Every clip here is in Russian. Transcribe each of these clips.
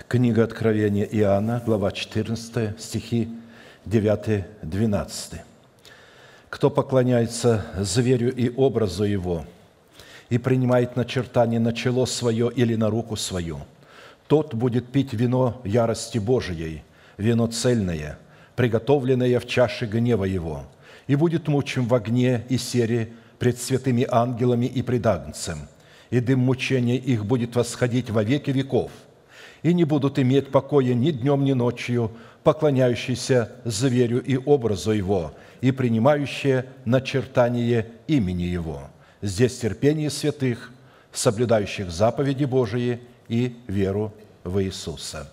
Книга Откровения Иоанна, глава 14, стихи 9-12. «Кто поклоняется зверю и образу его, и принимает начертание на чело свое или на руку свою, тот будет пить вино ярости Божией, вино цельное, приготовленное в чаше гнева его, и будет мучим в огне и сере пред святыми ангелами и пред Агнцем, и дым мучения их будет восходить во веки веков, и не будут иметь покоя ни днем, ни ночью, поклоняющиеся зверю и образу его, и принимающие начертание имени его. Здесь терпение святых, соблюдающих заповеди Божии и веру в Иисуса».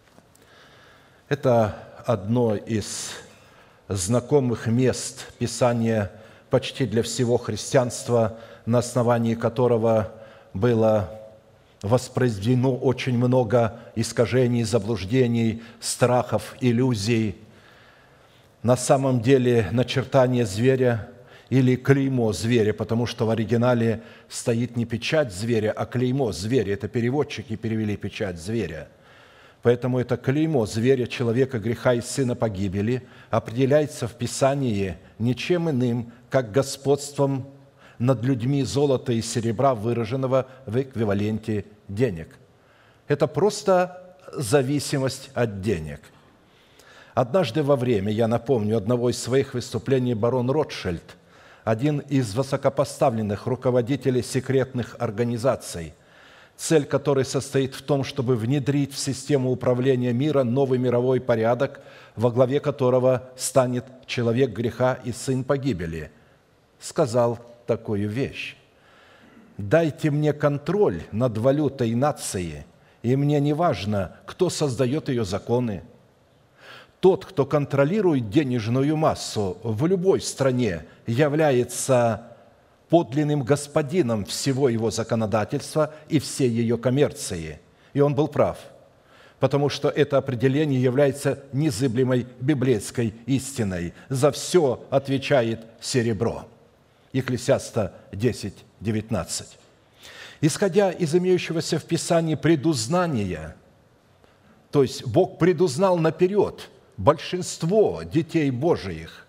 Это одно из знакомых мест Писания почти для всего христианства, на основании которого было воспроизведено очень много искажений, заблуждений, страхов, иллюзий. На самом деле начертание зверя или клеймо зверя, потому что в оригинале стоит не печать зверя, а клеймо зверя. Это переводчики перевели печать зверя. Поэтому это клеймо зверя, человека греха и сына погибели, определяется в Писании ничем иным, как господством над людьми золота и серебра, выраженного в эквиваленте денег. Это просто зависимость от денег. Однажды во время, я напомню, одного из своих выступлений барон Ротшильд, один из высокопоставленных руководителей секретных организаций, цель которой состоит в том, чтобы внедрить в систему управления мира новый мировой порядок, во главе которого станет человек греха и сын погибели, сказал такую вещь: «Дайте мне контроль над валютой нации, и мне не важно, кто создает ее законы. Тот, кто контролирует денежную массу в любой стране, является подлинным господином всего его законодательства и всей ее коммерции». И он был прав, потому что это определение является незыблемой библейской истиной. За все отвечает серебро. Екклесиаста 10:19. Исходя из имеющегося в Писании предузнания, то есть Бог предузнал наперед большинство детей Божиих,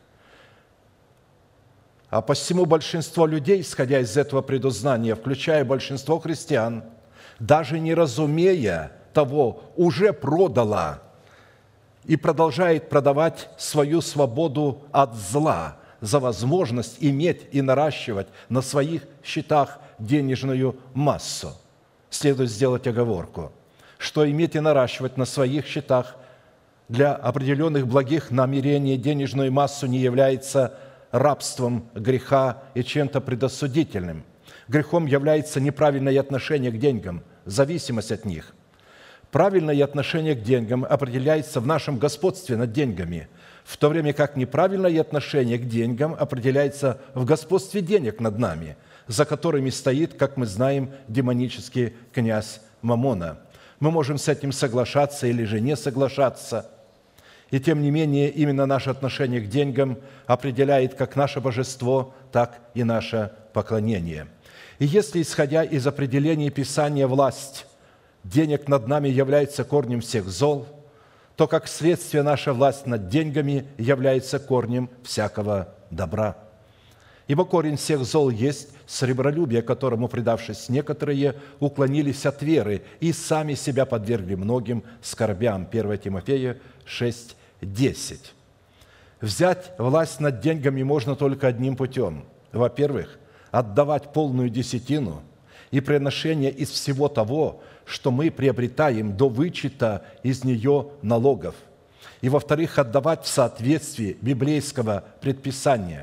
а посему большинство людей, исходя из этого предузнания, включая большинство христиан, даже не разумея того, уже продало и продолжает продавать свою свободу от зла за возможность иметь и наращивать на своих счетах денежную массу. Следует сделать оговорку, что иметь и наращивать на своих счетах для определенных благих намерений денежную массу не является рабством греха и чем-то предосудительным. Грехом является неправильное отношение к деньгам, зависимость от них. Правильное отношение к деньгам определяется в нашем господстве над деньгами, в то время как неправильное отношение к деньгам определяется в господстве денег над нами, за которыми стоит, как мы знаем, демонический князь Мамона. Мы можем с этим соглашаться или же не соглашаться. И тем не менее, именно наше отношение к деньгам определяет как наше божество, так и наше поклонение. И если, исходя из определения Писания, власть денег над нами является корнем всех зол, то как следствие наша власть над деньгами является корнем всякого добра. Ибо корень всех зол есть сребролюбие, которому, предавшись некоторые, уклонились от веры и сами себя подвергли многим скорбям. 1 Тимофея 6:10. Взять власть над деньгами можно только одним путем. Во-первых, отдавать полную десятину и приношение из всего того, что мы приобретаем до вычета из нее налогов. И, во-вторых, отдавать в соответствии библейского предписания.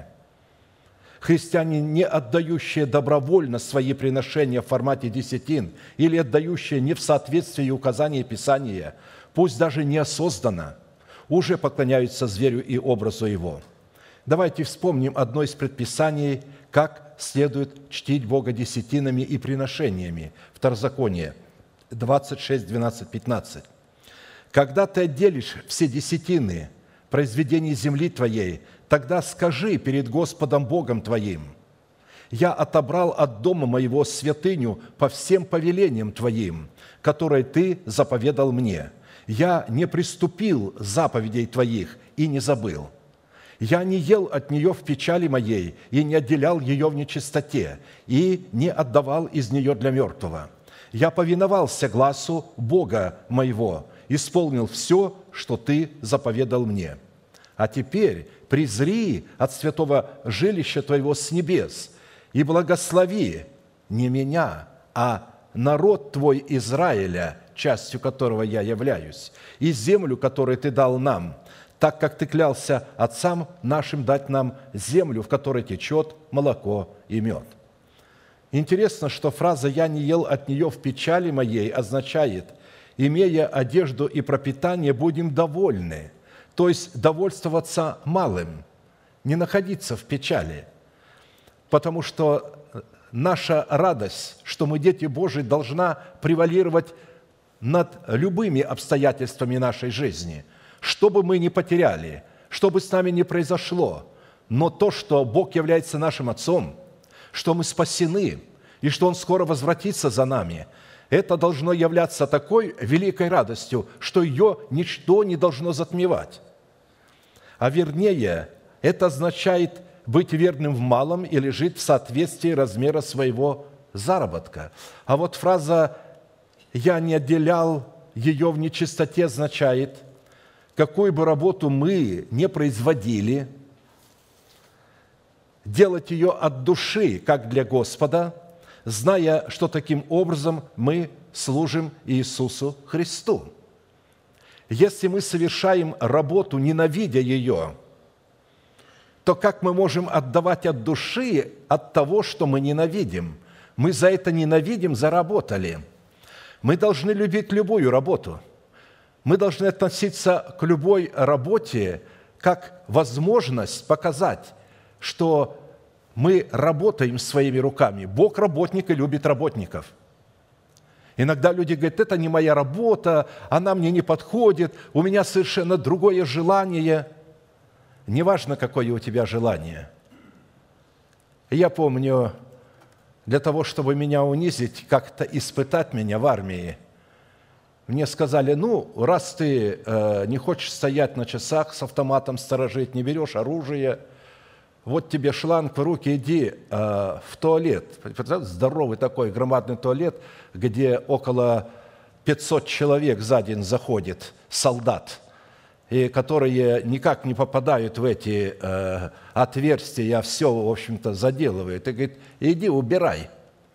Христиане, не отдающие добровольно свои приношения в формате десятин или отдающие не в соответствии указаний Писания, пусть даже неосознанно, уже поклоняются зверю и образу его. Давайте вспомним одно из предписаний, как следует чтить Бога десятинами и приношениями. Второзаконие 26, 12, 15. «Когда ты отделишь все десятины произведений земли твоей, тогда скажи перед Господом Богом твоим: Я отобрал от дома моего святыню по всем повелениям Твоим, которые Ты заповедал мне. Я не приступил заповедей Твоих и не забыл. Я не ел от нее в печали моей и не отделял ее в нечистоте, и не отдавал из нее для мертвого. Я повиновался гласу Бога моего, исполнил все, что Ты заповедал мне. А теперь презри от святого жилища Твоего с небес и благослови не меня, а народ Твой Израиля, частью которого я являюсь, и землю, которую Ты дал нам, так как Ты клялся отцам нашим дать нам землю, в которой течет молоко и мед». Интересно, что фраза «я не ел от нее в печали моей» означает «имея одежду и пропитание, будем довольны», то есть довольствоваться малым, не находиться в печали, потому что наша радость, что мы дети Божии, должна превалировать над любыми обстоятельствами нашей жизни, что бы мы ни потеряли, что бы с нами ни произошло, но то, что Бог является нашим Отцом, что мы спасены и что Он скоро возвратится за нами, это должно являться такой великой радостью, что ее ничто не должно затмевать. А вернее, это означает быть верным в малом или жить в соответствии размера своего заработка. А вот фраза «я не отделял ее в нечистоте» означает, какую бы работу мы не производили, делать ее от души, как для Господа, зная, что таким образом мы служим Иисусу Христу. Если мы совершаем работу, ненавидя ее, то как мы можем отдавать от души от того, что мы ненавидим? Мы за это ненавидим, заработали. Мы должны любить любую работу. Мы должны относиться к любой работе как возможность показать, что мы работаем своими руками. Бог работник и любит работников. Иногда люди говорят, это не моя работа, она мне не подходит, у меня совершенно другое желание. Неважно, какое у тебя желание. Я помню, для того, чтобы меня унизить, как-то испытать меня в армии, мне сказали, раз ты не хочешь стоять на часах с автоматом сторожить, не берешь оружие, вот тебе шланг в руки, иди в туалет. Здоровый такой громадный туалет, где около 500 человек за день заходит, солдат, и которые никак не попадают в эти отверстия, все, в общем-то, заделывают. И говорит, иди убирай.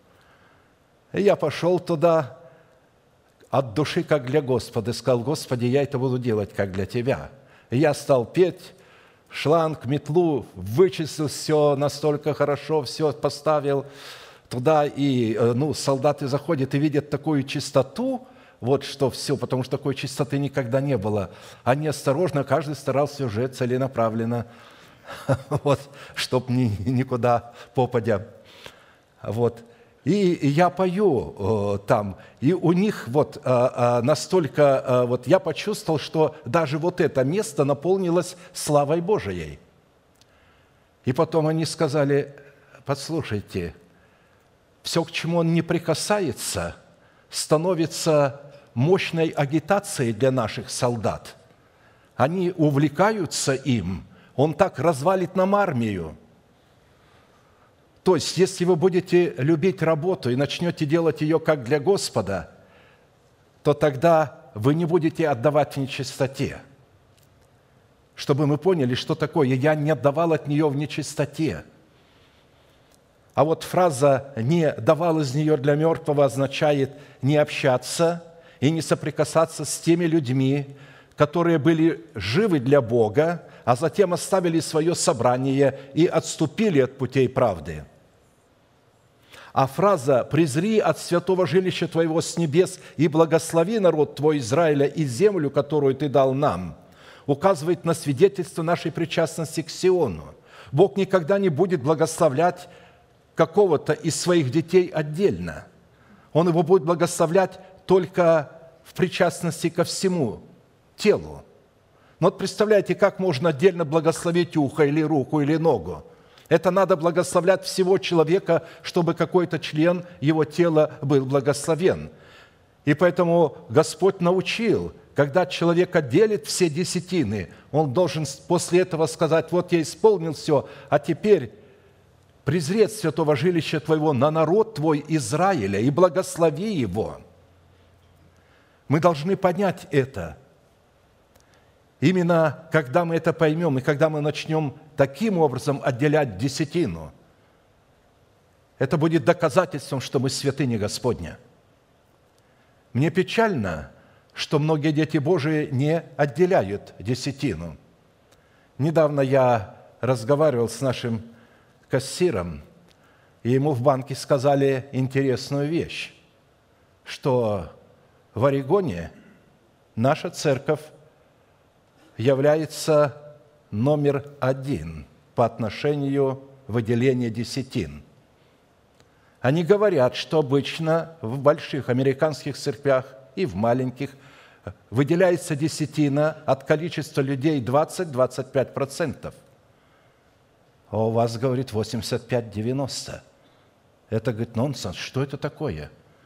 И я пошел туда от души, как для Господа, и сказал, Господи, я это буду делать, как для Тебя. И я стал петь, шланг, метлу, вычислил все настолько хорошо, все поставил туда, и солдаты заходят и видят такую чистоту, вот что все, потому что такой чистоты никогда не было. Они осторожно, каждый старался уже целенаправленно, вот, чтоб никуда попадя. Вот. И я пою там, и у них настолько, я почувствовал, что даже вот это место наполнилось славой Божией. И потом они сказали, послушайте, все, к чему он не прикасается, становится мощной агитацией для наших солдат. Они увлекаются им, он так развалит нам армию. То есть, если вы будете любить работу и начнете делать ее как для Господа, то тогда вы не будете отдавать в нечистоте. Чтобы мы поняли, что такое «я не отдавал от нее в нечистоте». А вот фраза «не давал из нее для мертвого» означает не общаться и не соприкасаться с теми людьми, которые были живы для Бога, а затем оставили свое собрание и отступили от путей правды. А фраза «презри от святого жилища Твоего с небес и благослови народ Твой Израиля и землю, которую Ты дал нам» указывает на свидетельство нашей причастности к Сиону. Бог никогда не будет благословлять какого-то из своих детей отдельно. Он его будет благословлять только в причастности ко всему телу. Но вот представляете, как можно отдельно благословить ухо или руку или ногу? Это надо благословлять всего человека, чтобы какой-то член его тела был благословен. И поэтому Господь научил, когда человек делит все десятины, он должен после этого сказать: вот я исполнил все, а теперь презреть святого жилища твоего на народ твой Израиля и благослови его. Мы должны понять это. Именно когда мы это поймем, и когда мы начнем таким образом отделять десятину, это будет доказательством, что мы святыня Господня. Мне печально, что многие дети Божии не отделяют десятину. Недавно я разговаривал с нашим кассиром, и ему в банке сказали интересную вещь, что в Орегоне наша церковь является номер 1 по отношению выделения десятин. Они говорят, что обычно в больших американских церквях и в маленьких выделяется десятина от количества людей 20-25%. А у вас, говорит, 85-90%. Это, говорит, нонсенс. Что это такое?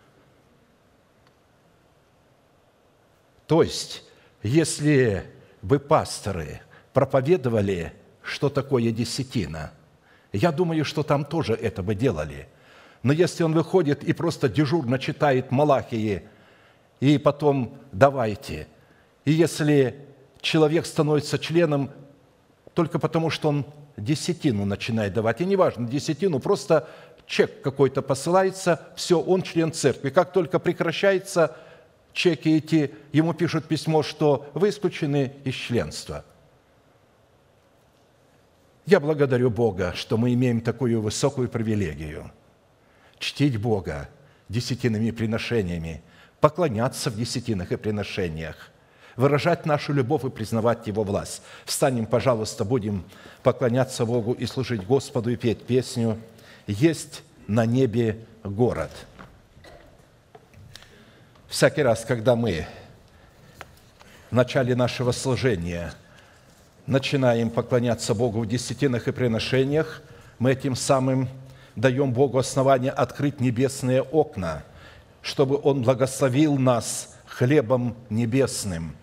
То есть, если бы пасторы проповедовали, что такое десятина, я думаю, что там тоже это бы делали. Но если он выходит и просто дежурно читает Малахии, и потом давайте, и если человек становится членом только потому, что он десятину начинает давать, и неважно, десятину, просто чек какой-то посылается, все, он член церкви. Как только прекращается чеки эти, ему пишут письмо, что вы исключены из членства. Я благодарю Бога, что мы имеем такую высокую привилегию чтить Бога десятинными приношениями, поклоняться в десятинах и приношениях, выражать нашу любовь и признавать Его власть. Встанем, пожалуйста, будем поклоняться Богу и служить Господу, и петь песню «Есть на небе город». Всякий раз, когда мы в начале нашего служения начинаем поклоняться Богу в десятинах и приношениях, мы этим самым даем Богу основание открыть небесные окна, чтобы Он благословил нас хлебом небесным.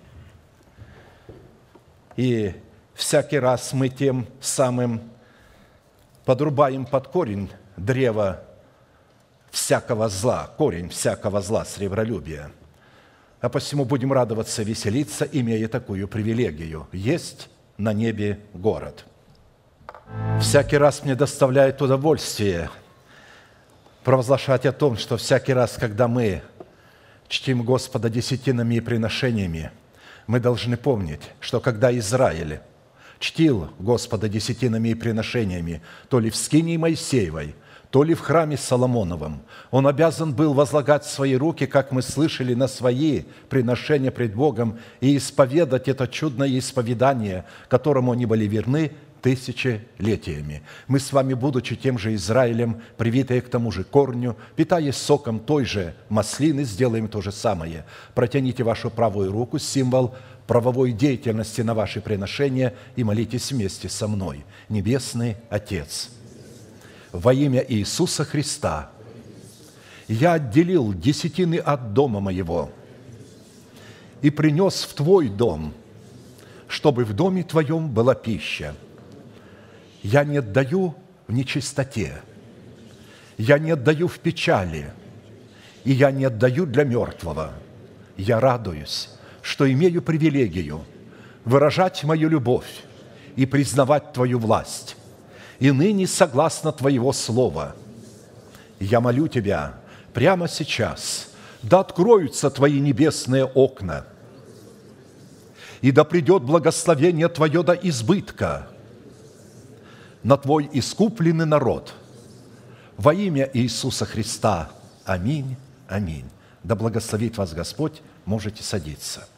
И всякий раз мы тем самым подрубаем под корень древа всякого зла, корень всякого зла, сребролюбия. А посему будем радоваться, веселиться, имея такую привилегию. Есть на небе город. Всякий раз мне доставляет удовольствие провозглашать о том, что всякий раз, когда мы чтим Господа десятинами и приношениями, мы должны помнить, что когда Израиль чтил Господа десятинами и приношениями, то ли в скинии Моисеевой, то ли в храме Соломоновом, он обязан был возлагать свои руки, как мы слышали, на свои приношения пред Богом и исповедать это чудное исповедание, которому они были верны тысячелетиями. Мы с вами, будучи тем же Израилем, привитые к тому же корню, питаясь соком той же маслины, сделаем то же самое. Протяните вашу правую руку, символ правовой деятельности на ваши приношения, и молитесь вместе со мной. Небесный Отец, во имя Иисуса Христа я отделил десятины от дома моего и принес в Твой дом, чтобы в доме Твоем была пища. Я не отдаю в нечистоте, я не отдаю в печали, и я не отдаю для мертвого. Я радуюсь, что имею привилегию выражать мою любовь и признавать Твою власть. И ныне, согласно Твоего слова, я молю Тебя прямо сейчас, да откроются Твои небесные окна, и да придет благословение Твое до избытка на Твой искупленный народ. Во имя Иисуса Христа. Аминь. Аминь. Да благословит вас Господь. Можете садиться.